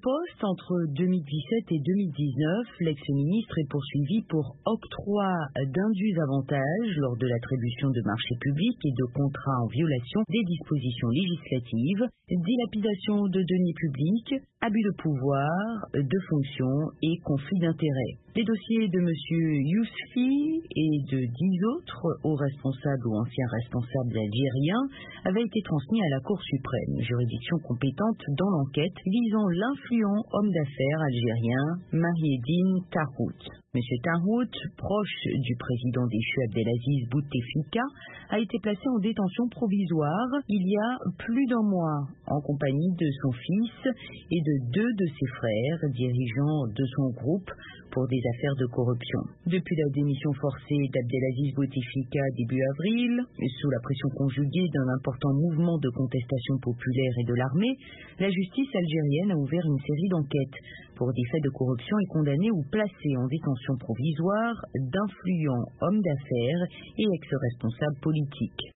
poste entre 2017 et 2019, l'ex-ministre est poursuivi pour octroi d'indus avantages lors de l'attribution de marchés publics et de contrats en violation des dispositions législatives, dilapidation de deniers publics, abus de pouvoir, de fonction et conflit d'intérêts. Les dossiers de M. Yousfi et de 10 autres hauts responsables ou anciens responsables algériens avaient été transmis à la Cour suprême, juridiction compétente dans l'enquête visant l'influent homme d'affaires algérien Mahieddine Tahout. M. Tahout, proche du président déchu Abdelaziz Bouteflika, a été placé en détention provisoire il y a plus d'un mois, en compagnie de son fils et de 2 de ses frères, dirigeants de son groupe, pour des affaires de corruption. Depuis la démission forcée d'Abdelaziz Bouteflika début avril, sous la pression conjuguée d'un important mouvement de contestation populaire et de l'armée, la justice algérienne a ouvert une série d'enquêtes pour des faits de corruption et condamné ou placé en détention provisoire d'influents hommes d'affaires et ex-responsables politiques.